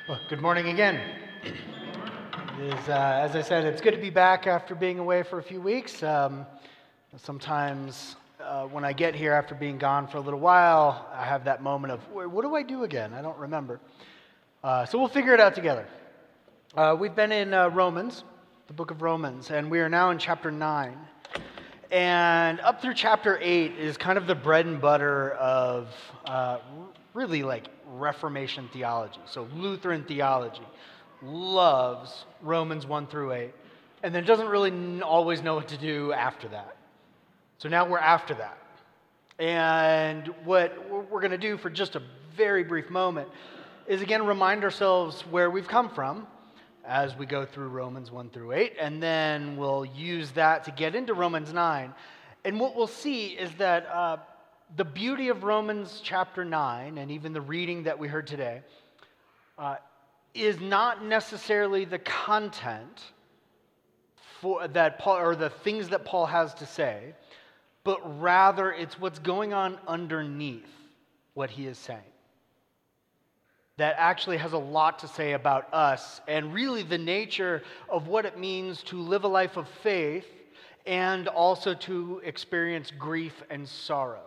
Well, good morning again. As I said, it's good to be back after being away for a few weeks. Sometimes when I get here after being gone for a little while, I have that moment of, what do I do again? I don't remember. So we'll figure it out together. We've been in Romans, the book of Romans, and we are now in chapter 9. And up through chapter 8 is kind of the bread and butter of really like Reformation theology. So Lutheran theology loves Romans 1 through 8, and then doesn't really always know what to do after that. So now we're after that. And what we're going to do for just a very brief moment is again remind ourselves where we've come from as we go through Romans 1 through 8, and then we'll use that to get into Romans 9. And what we'll see is that the beauty of Romans chapter 9, and even the reading that we heard today, is not necessarily the content for that Paul, or the things that Paul has to say, but rather it's what's going on underneath what he is saying that actually has a lot to say about us and really the nature of what it means to live a life of faith and also to experience grief and sorrow.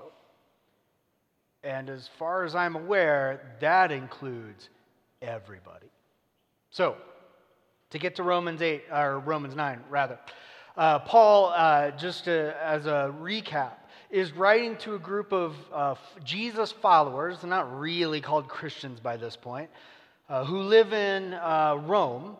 And as far as I'm aware, that includes everybody. So, to get to Romans 8, or Romans 9, rather, Paul, as a recap, is writing to a group of Jesus followers, they're not really called Christians by this point, who live in Rome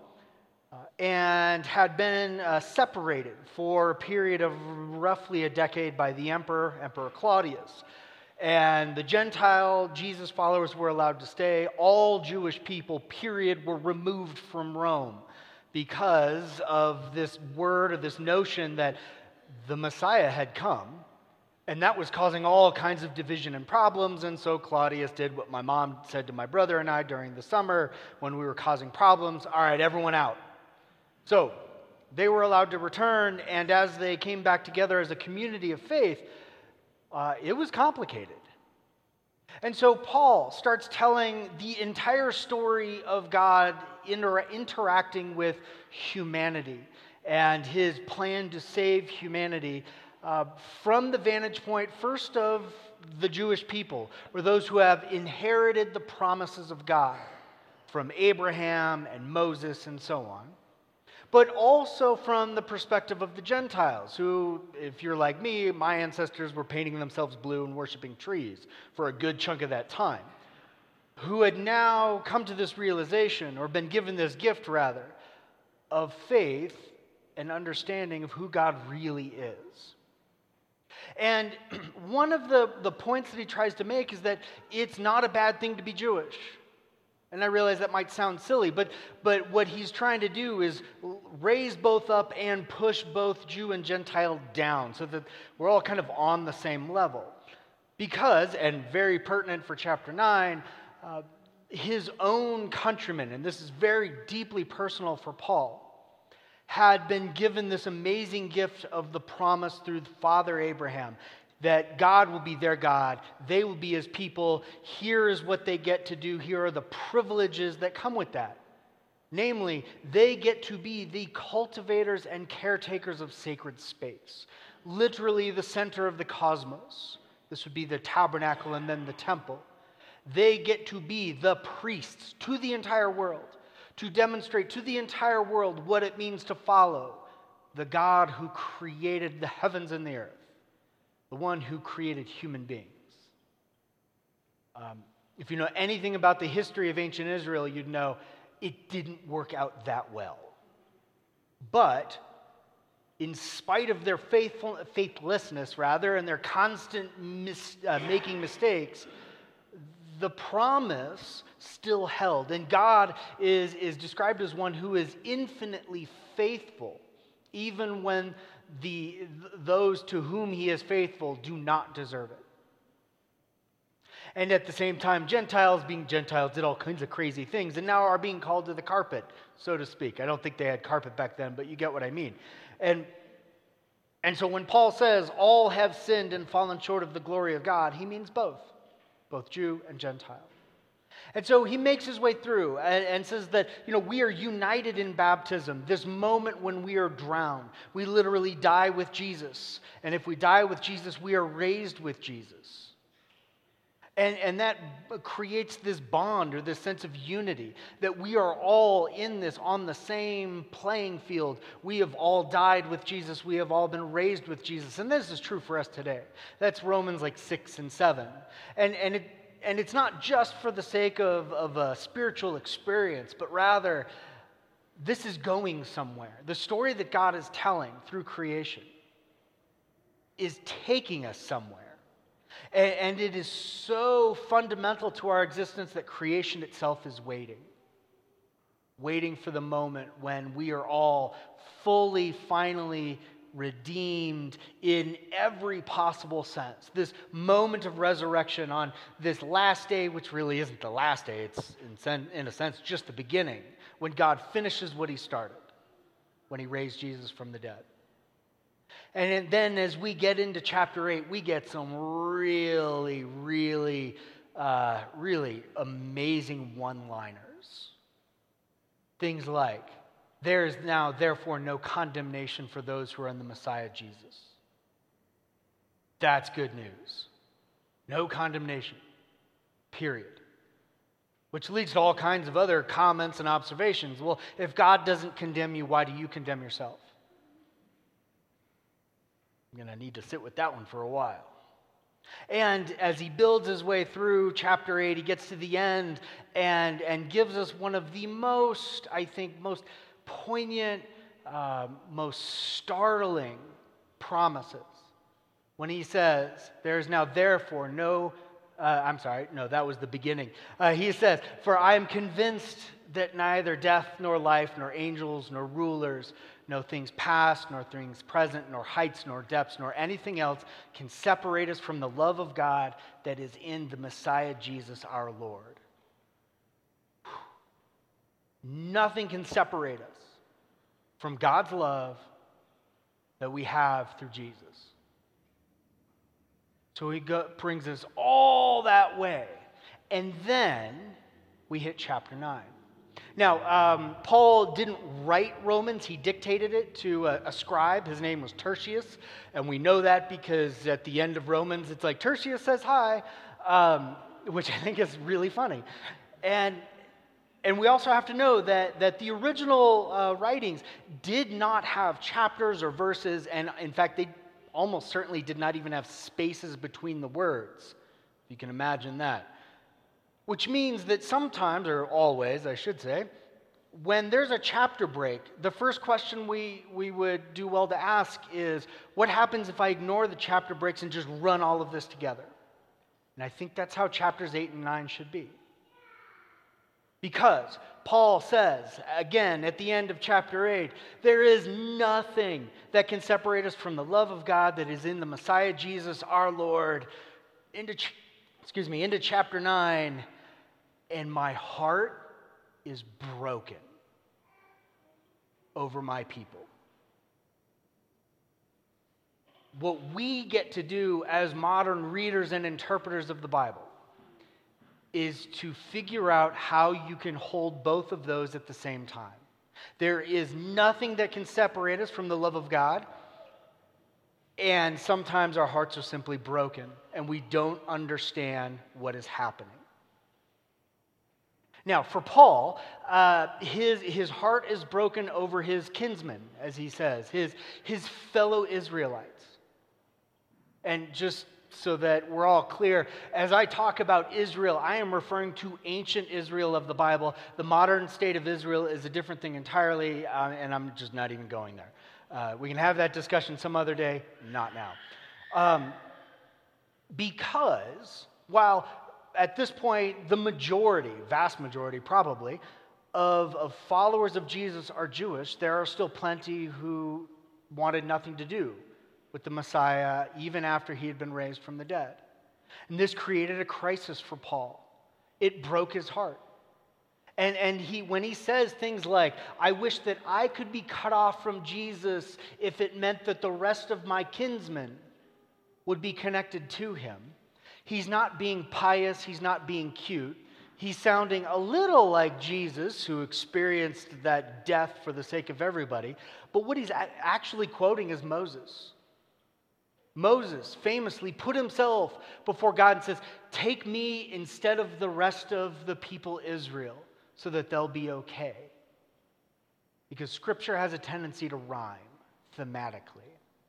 and had been separated for a period of roughly a decade by the Emperor Claudius. And the Gentile Jesus followers were allowed to stay. All Jewish people, period, were removed from Rome because of this word or this notion that the Messiah had come. And that was causing all kinds of division and problems. And so Claudius did what my mom said to my brother and I during the summer when we were causing problems. All right, everyone out. So they were allowed to return. And as they came back together as a community of faith, it was complicated. And so Paul starts telling the entire story of God interacting with humanity and his plan to save humanity from the vantage point first of the Jewish people, or those who have inherited the promises of God from Abraham and Moses and so on, but also from the perspective of the Gentiles, who, if you're like me, my ancestors were painting themselves blue and worshiping trees for a good chunk of that time, who had now come to this realization, or been given this gift, rather, of faith and understanding of who God really is. And one of the points that he tries to make is that it's not a bad thing to be Jewish. And I realize that might sound silly, but what he's trying to do is raise both up and push both Jew and Gentile down so that we're all kind of on the same level. Because, and very pertinent for chapter 9, his own countrymen, and this is very deeply personal for Paul, had been given this amazing gift of the promise through Father Abraham, that God will be their God, they will be his people, here is what they get to do, here are the privileges that come with that. Namely, they get to be the cultivators and caretakers of sacred space, literally the center of the cosmos. This would be the tabernacle and then the temple. They get to be the priests to the entire world, to demonstrate to the entire world what it means to follow the God who created the heavens and the earth, the one who created human beings. If you know anything about the history of ancient Israel, you'd know it didn't work out that well. But in spite of their faithlessness, and their constant making mistakes, the promise still held. And God is described as one who is infinitely faithful, even when those to whom he is faithful do not deserve it. And at the same time, Gentiles, being Gentiles, did all kinds of crazy things and now are being called to the carpet, so to speak. I don't think they had carpet back then, but you get what I mean. And so when Paul says, all have sinned and fallen short of the glory of God, he means both Jew and Gentile. And so he makes his way through and says that, we are united in baptism, this moment when we are drowned. We literally die with Jesus. And if we die with Jesus, we are raised with Jesus. And that creates this bond or this sense of unity, that we are all in this on the same playing field. We have all died with Jesus. We have all been raised with Jesus. And this is true for us today. That's Romans 6 and 7. And it's not just for the sake of a spiritual experience, but rather this is going somewhere. The story that God is telling through creation is taking us somewhere. And it is so fundamental to our existence that creation itself is waiting for the moment when we are all fully, finally redeemed in every possible sense. This moment of resurrection on this last day, which really isn't the last day, it's in a sense just the beginning, when God finishes what he started, when he raised Jesus from the dead. And then as we get into chapter 8, we get some really, really, really amazing one-liners. Things like, there is now therefore no condemnation for those who are in the Messiah Jesus. That's good news. No condemnation, period. Which leads to all kinds of other comments and observations. Well, if God doesn't condemn you, why do you condemn yourself? I'm going to need to sit with that one for a while. And as he builds his way through chapter 8, he gets to the end and gives us one of the most poignant, most startling promises. When he says, there is now therefore no, that was the beginning. He says, for I am convinced that neither death nor life, nor angels, nor rulers, no things past, nor things present, nor heights, nor depths, nor anything else can separate us from the love of God that is in the Messiah Jesus our Lord. Nothing can separate us from God's love that we have through Jesus. So he brings us all that way. And then we hit chapter 9. Now, Paul didn't write Romans. He dictated it to a scribe. His name was Tertius. And we know that because at the end of Romans, it's like, Tertius says hi, which I think is really funny. And we also have to know that the original writings did not have chapters or verses. And in fact, they almost certainly did not even have spaces between the words. If you can imagine that. Which means that sometimes, or always, I should say, when there's a chapter break, the first question we would do well to ask is, what happens if I ignore the chapter breaks and just run all of this together? And I think that's how chapters 8 and 9 should be. Because Paul says, again, at the end of chapter 8, there is nothing that can separate us from the love of God that is in the Messiah Jesus our Lord. Into chapter 9, and my heart is broken over my people. What we get to do as modern readers and interpreters of the Bible is to figure out how you can hold both of those at the same time. There is nothing that can separate us from the love of God, and sometimes our hearts are simply broken, and we don't understand what is happening. Now, for Paul, his heart is broken over his kinsmen, as he says, his fellow Israelites. And just so that we're all clear, as I talk about Israel, I am referring to ancient Israel of the Bible. The modern state of Israel is a different thing entirely, and I'm just not even going there. We can have that discussion some other day, not now. Because while at this point the majority, vast majority probably, of followers of Jesus are Jewish, there are still plenty who wanted nothing to do with the Messiah even after he had been raised from the dead. And this created a crisis for Paul. It broke his heart. And when he says things like, I wish that I could be cut off from Jesus if it meant that the rest of my kinsmen would be connected to him, he's not being pious, he's not being cute. He's sounding a little like Jesus, who experienced that death for the sake of everybody, but what he's actually quoting is Moses. Moses famously put himself before God and says, "Take me instead of the rest of the people Israel so that they'll be okay." Because Scripture has a tendency to rhyme thematically.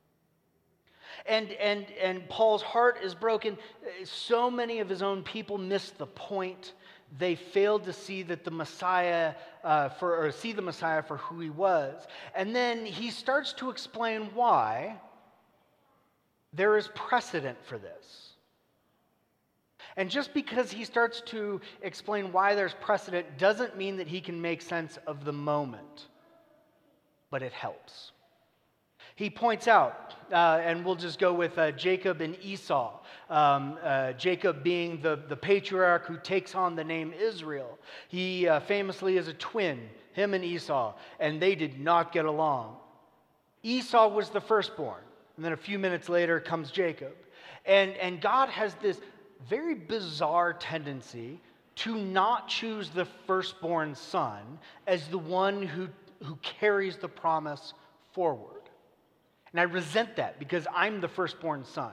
And Paul's heart is broken. So many of his own people missed the point. They failed to see that the Messiah see the Messiah for who he was. And then he starts to explain why there is precedent for this. And just because he starts to explain why there's precedent doesn't mean that he can make sense of the moment, but it helps. He points out, and we'll just go with Jacob and Esau. Jacob being the patriarch who takes on the name Israel. He famously is a twin, him and Esau, and they did not get along. Esau was the firstborn, and then a few minutes later comes Jacob. And God has this very bizarre tendency to not choose the firstborn son as the one who carries the promise forward. And I resent that because I'm the firstborn son.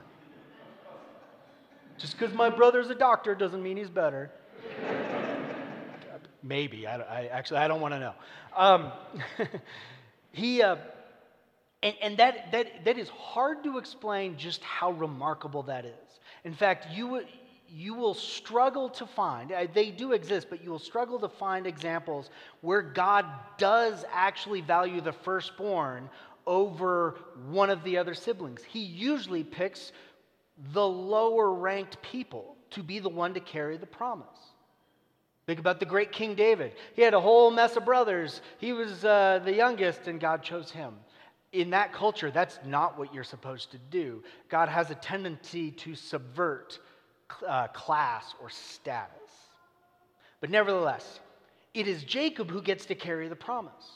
Just because my brother's a doctor doesn't mean he's better. Maybe. I don't want to know. And that is hard to explain just how remarkable that is. In fact, you will struggle to find, they do exist, but you will struggle to find examples where God does actually value the firstborn over one of the other siblings. He usually picks the lower ranked people to be the one to carry the promise. Think about the great King David. He had a whole mess of brothers. He was the youngest, and God chose him. In that culture, that's not what you're supposed to do. God has a tendency to subvert class or status. But nevertheless, it is Jacob who gets to carry the promise,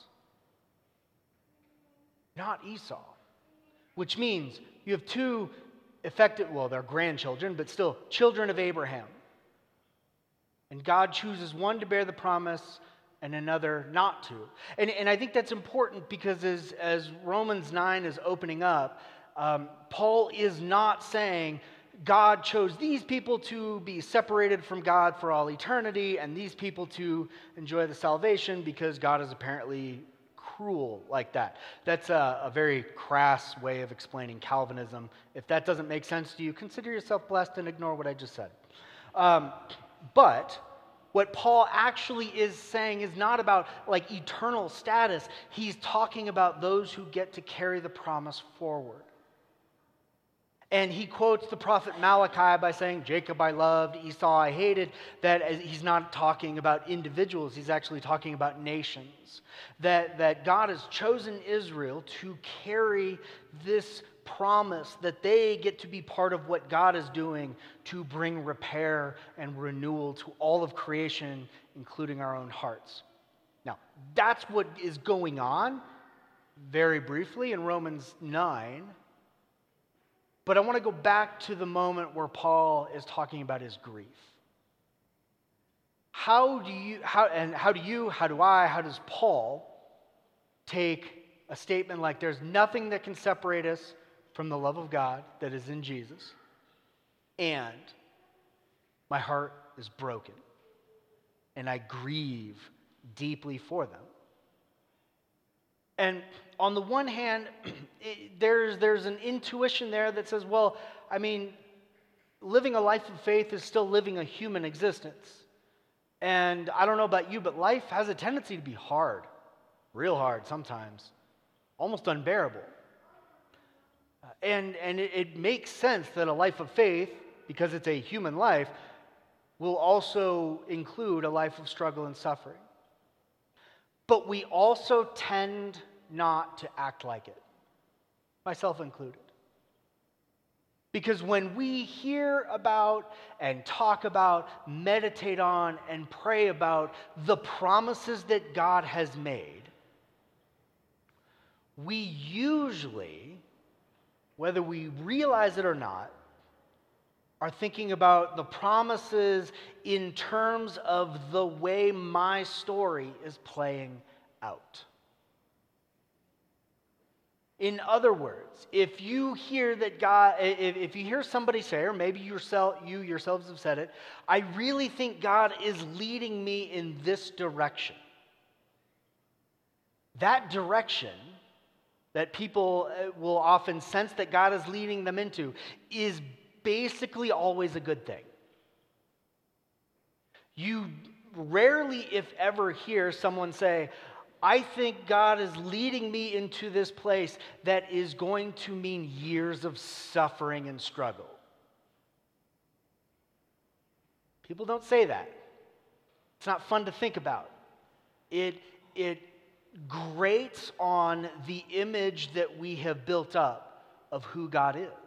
not Esau. Which means you have two they're grandchildren, but still children of Abraham. And God chooses one to bear the promise and another not to. And I think that's important because as Romans 9 is opening up, Paul is not saying God chose these people to be separated from God for all eternity and these people to enjoy the salvation because God is apparently cruel like that. That's a very crass way of explaining Calvinism. If that doesn't make sense to you, consider yourself blessed and ignore what I just said. But what Paul actually is saying is not about like eternal status. He's talking about those who get to carry the promise forward. And he quotes the prophet Malachi by saying, "Jacob I loved, Esau I hated." That he's not talking about individuals, he's actually talking about nations. That God has chosen Israel to carry this promise, that they get to be part of what God is doing to bring repair and renewal to all of creation, including our own hearts. Now, that's what is going on, very briefly, in Romans 9. But I want to go back to the moment where Paul is talking about his grief. How does Paul take a statement like there's nothing that can separate us from the love of God that is in Jesus, and my heart is broken, and I grieve deeply for them? And on the one hand, there's an intuition there that says, well, I mean, living a life of faith is still living a human existence. And I don't know about you, but life has a tendency to be hard, real hard sometimes, almost unbearable. And it makes sense that a life of faith, because it's a human life, will also include a life of struggle and suffering. But we also tend not to act like it, myself included. Because when we hear about and talk about, meditate on, and pray about the promises that God has made, we usually, whether we realize it or not, are thinking about the promises in terms of the way my story is playing out. In other words, if you hear that God, if you hear somebody say, or maybe you yourselves have said it, I really think God is leading me in this direction. That direction that people will often sense that God is leading them into is basically always a good thing. You rarely, if ever, hear someone say, I think God is leading me into this place that is going to mean years of suffering and struggle. People don't say that. It's not fun to think about. It grates on the image that we have built up of who God is.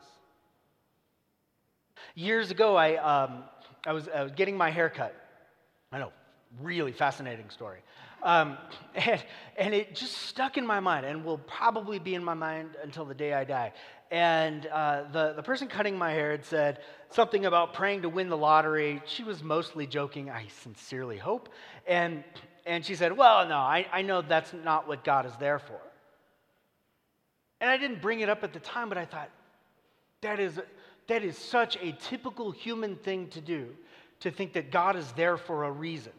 Years ago, I was getting my hair cut. I know, really fascinating story. And it just stuck in my mind and will probably be in my mind until the day I die. And the person cutting my hair had said something about praying to win the lottery. She was mostly joking, I sincerely hope. And she said, well, no, I know that's not what God is there for. And I didn't bring it up at the time, but I thought, that is such a typical human thing to do, to think that God is there for a reason.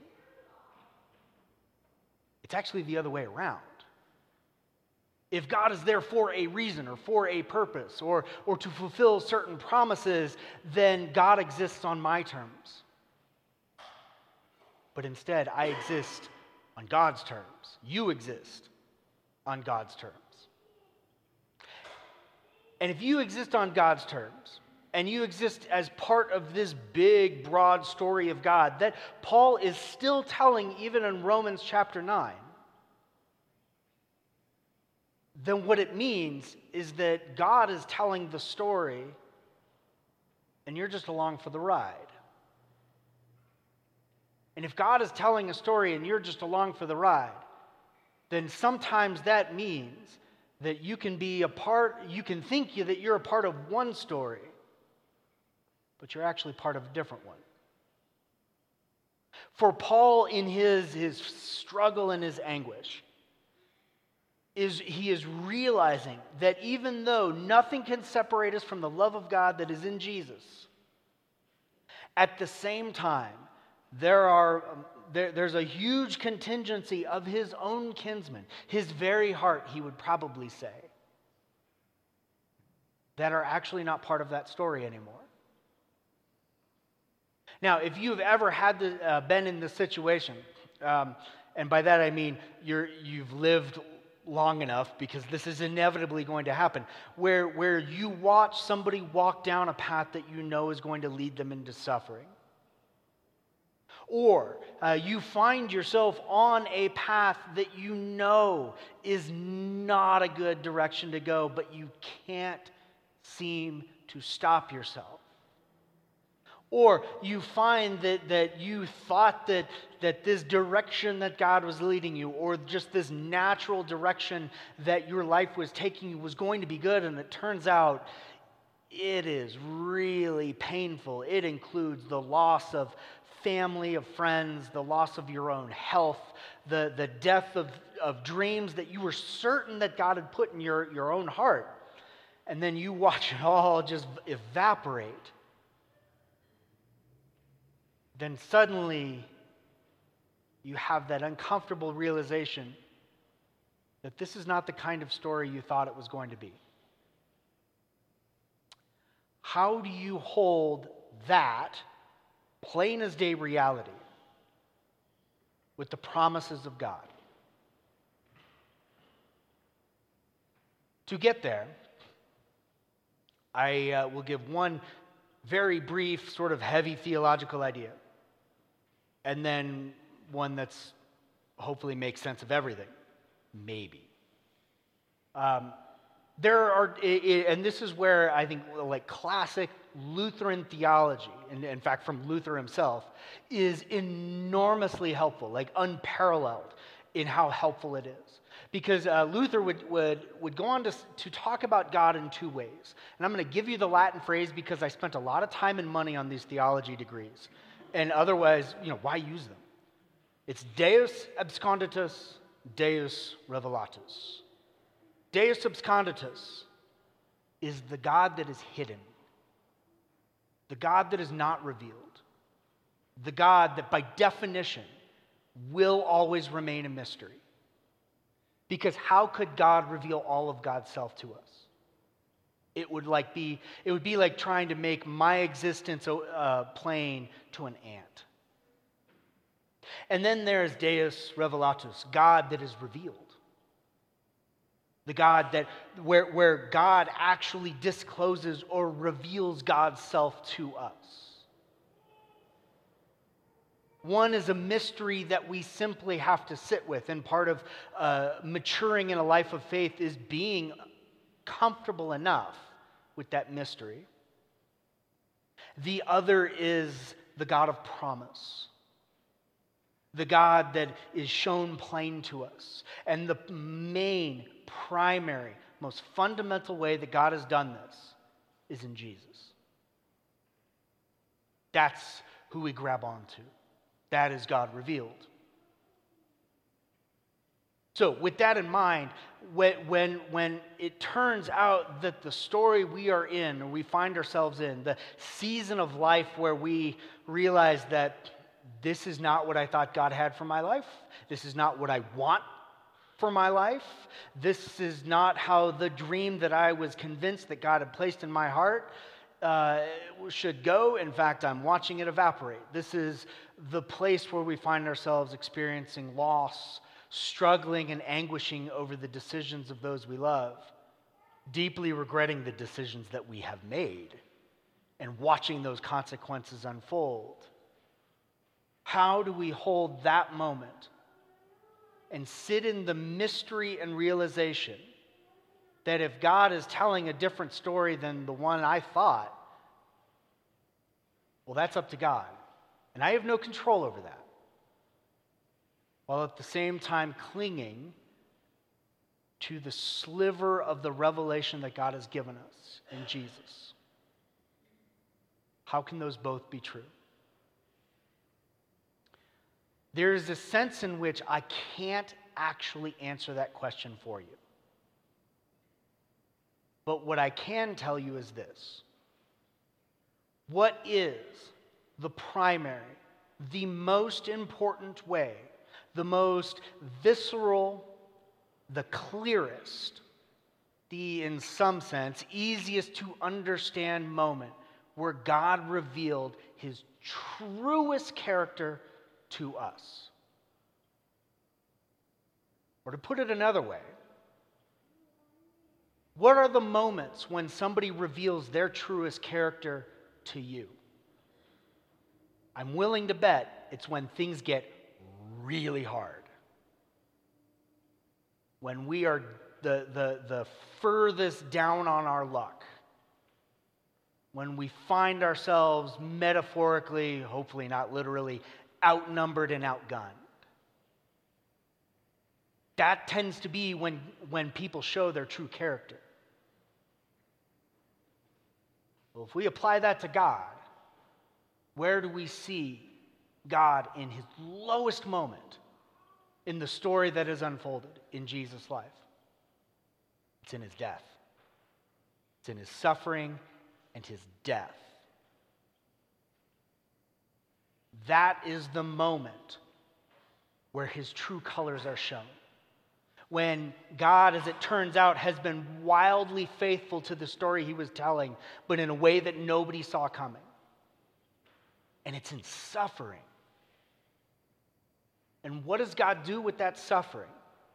It's actually the other way around. If God is there for a reason or for a purpose or to fulfill certain promises, then God exists on my terms. But instead, I exist on God's terms. You exist on God's terms. And if you exist on God's terms, and you exist as part of this big, broad story of God that Paul is still telling even in Romans chapter 9, then what it means is that God is telling the story and you're just along for the ride. And if God is telling a story and you're just along for the ride, then sometimes that means that you can think that you're a part of one story, but you're actually part of a different one. For Paul, in his struggle and his anguish, he is realizing that even though nothing can separate us from the love of God that is in Jesus, at the same time, there's a huge contingency of his own kinsmen, his very heart, he would probably say, that are actually not part of that story anymore. Now, if you've ever been in this situation, and by that I mean you've lived long enough, because this is inevitably going to happen, where you watch somebody walk down a path that you know is going to lead them into suffering. Or you find yourself on a path that you know is not a good direction to go, but you can't seem to stop yourself. Or you find that you thought that this direction that God was leading you, or just this natural direction that your life was taking you, was going to be good, and it turns out it is really painful. It includes the loss of family, of friends, the loss of your own health, the death of dreams that you were certain that God had put in your own heart. And then you watch it all just evaporate. Then suddenly you have that uncomfortable realization that this is not the kind of story you thought it was going to be. How do you hold that plain as day reality with the promises of God? To get there, I will give one very brief, sort of heavy theological idea, and then one that's hopefully makes sense of everything. Maybe. There are, and this is where I think like classic Lutheran theology, and in fact from Luther himself, is enormously helpful, like unparalleled in how helpful it is. Because Luther would go on to talk about God in two ways. And I'm going to give you the Latin phrase because I spent a lot of time and money on these theology degrees. And otherwise, why use them? It's Deus absconditus, Deus revelatus. Deus absconditus is the God that is hidden, the God that is not revealed, the God that by definition will always remain a mystery. Because how could God reveal all of God's self to us? It would be like trying to make my existence plain to an ant. And then there's Deus revelatus, God that is revealed. The God that where God actually discloses or reveals God's self to us. One is a mystery that we simply have to sit with, and part of maturing in a life of faith is being comfortable enough with that mystery. The other is the God of promise, the God that is shown plain to us. And the main, primary, most fundamental way that God has done this is in Jesus. That's who we grab onto. That is God revealed. So with that in mind, when it turns out that the story we are in, or we find ourselves in, the season of life where we realize that this is not what I thought God had for my life, this is not what I want for my life, this is not how the dream that I was convinced that God had placed in my heart should go. In fact, I'm watching it evaporate. This is the place where we find ourselves experiencing loss, struggling and anguishing over the decisions of those we love, deeply regretting the decisions that we have made, and watching those consequences unfold. How do we hold that moment and sit in the mystery and realization that if God is telling a different story than the one I thought, well, that's up to God. And I have no control over that. While at the same time clinging to the sliver of the revelation that God has given us in Jesus. How can those both be true? There is a sense in which I can't actually answer that question for you. But what I can tell you is this. What is the primary, the most important way, the most visceral, the clearest, the, in some sense, easiest to understand moment where God revealed his truest character to us? Or to put it another way, what are the moments when somebody reveals their truest character to you? I'm willing to bet it's when things get really hard. When we are the furthest down on our luck. When we find ourselves metaphorically, hopefully not literally, outnumbered and outgunned. That tends to be when people show their true character. Well, if we apply that to God, where do we see God in his lowest moment in the story that is unfolded in Jesus' life? It's in his death. It's in his suffering and his death. That is the moment where his true colors are shown. When God, as it turns out, has been wildly faithful to the story he was telling, but in a way that nobody saw coming. And it's in suffering. And what does God do with that suffering?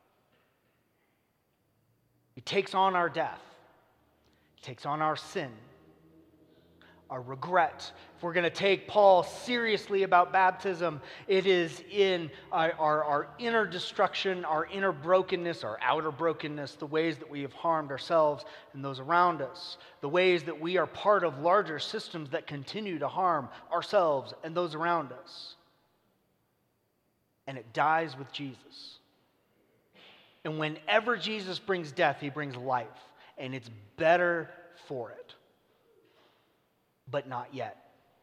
He takes on our death. He takes on our sin, our regret. If we're going to take Paul seriously about baptism, it is in our inner destruction, our inner brokenness, our outer brokenness, the ways that we have harmed ourselves and those around us, the ways that we are part of larger systems that continue to harm ourselves and those around us. And it dies with Jesus. And whenever Jesus brings death, he brings life. And it's better for it. But not yet.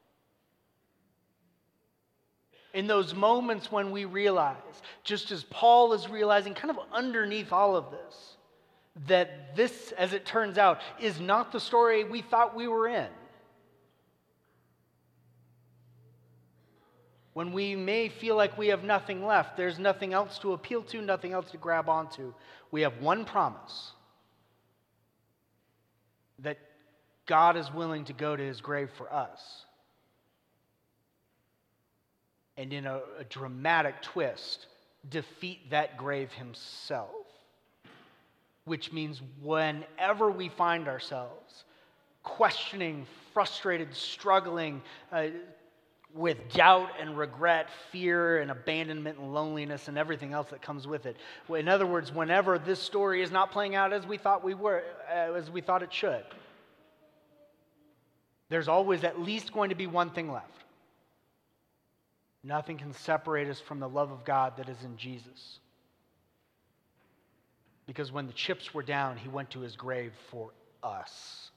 In those moments when we realize, just as Paul is realizing kind of underneath all of this, that this, as it turns out, is not the story we thought we were in. When we may feel like we have nothing left, there's nothing else to appeal to, nothing else to grab onto. We have one promise, that God is willing to go to his grave for us. And in a dramatic twist, defeat that grave himself. Which means whenever we find ourselves questioning, frustrated, struggling with doubt and regret, fear and abandonment and loneliness and everything else that comes with it. In other words, whenever this story is not playing out as we thought it should, there's always at least going to be one thing left. Nothing can separate us from the love of God that is in Jesus. Because when the chips were down, he went to his grave for us.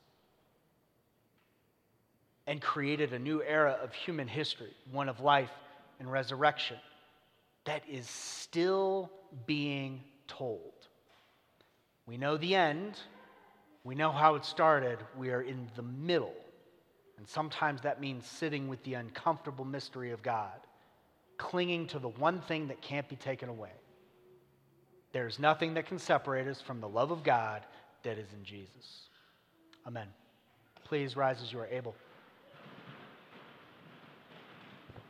And created a new era of human history, one of life and resurrection, that is still being told. We know the end. We know how it started. We are in the middle. And sometimes that means sitting with the uncomfortable mystery of God, clinging to the one thing that can't be taken away. There's nothing that can separate us from the love of God that is in Jesus. Amen. Please rise as you are able.